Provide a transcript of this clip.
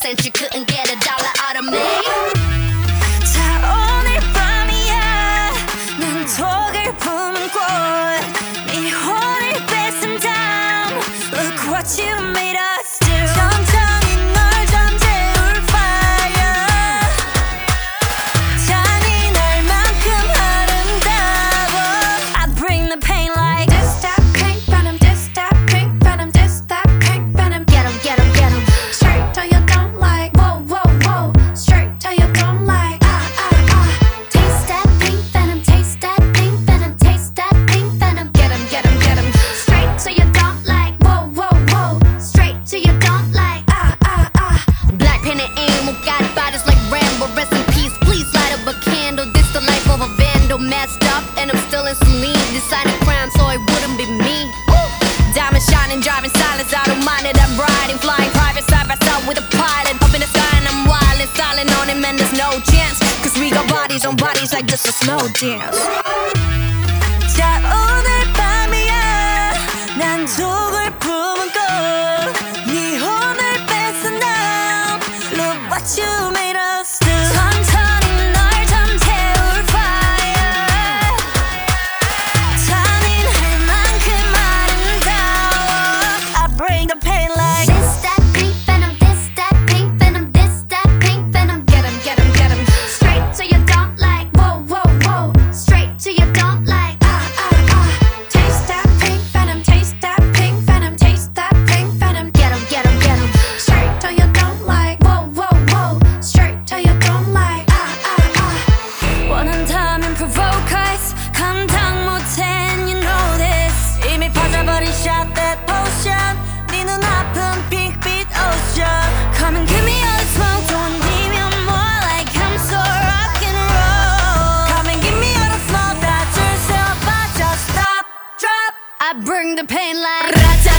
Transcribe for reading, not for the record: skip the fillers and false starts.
cent you couldn't get a dollar out of me. 자 오늘 밤이야 난 독을 품은 꽃네 혼을 뺏은 다음 Look what you made us do 천천히 널 잠재울 fire 잔인할 만큼 아름다워 I bring the pain like This that pink venom, this that pink venom, this that pink venom. Get 'em, get 'em, get 'em. Straight till you don't like. Whoa, whoa, whoa. Straight till you don't like. Taste that pink venom, taste that pink venom, taste that pink venom. Get 'em, get 'em, get 'em. Straight till you don't like. Whoa, whoa, whoa. Straight till you don't like. Black pen and ink, got bodies like Rambo. Rest in peace, please light up a candle. This the life of a vandal, messed up, and I'm still in saline. Deciding crime, so it wouldn't be me. Ooh. Diamond shining, driving silence, I don't mind it. I'm riding, flying private side by side with a pilot. Up in the sky and I'm wildin', styling on him, and there's no chance. Cause we got bodies on bodies like just a slow dance. 자 오늘 밤이야 난 독을 품은 꽃네 혼을 뺏은 다음 Look what you made us do 천천히 널 잠재울 fire 잔인할 만큼 아름다워 I bring the pain like This that pink venom, this that pink venom, this that pink venom. Get 'em, get 'em, get 'em. Straight till you don't like. Whoa, whoa, whoa. Straight till you don't like. Taste that pink venom, taste that pink venom, taste that pink venom. Get 'em, get 'em, get 'em. Straight till you don't like. Whoa, whoa, whoa. Straight till you don't like. 원한다면 provoke us 감당 못해 and you know this 이미 퍼져버린 shot that potion 네 눈아픈 핑크빛 ocean Come and give me all the smoke don't need me more like I'm so rock and roll Come and give me all the smoke 다 줄 새 없어 just stop drop I bring the pain like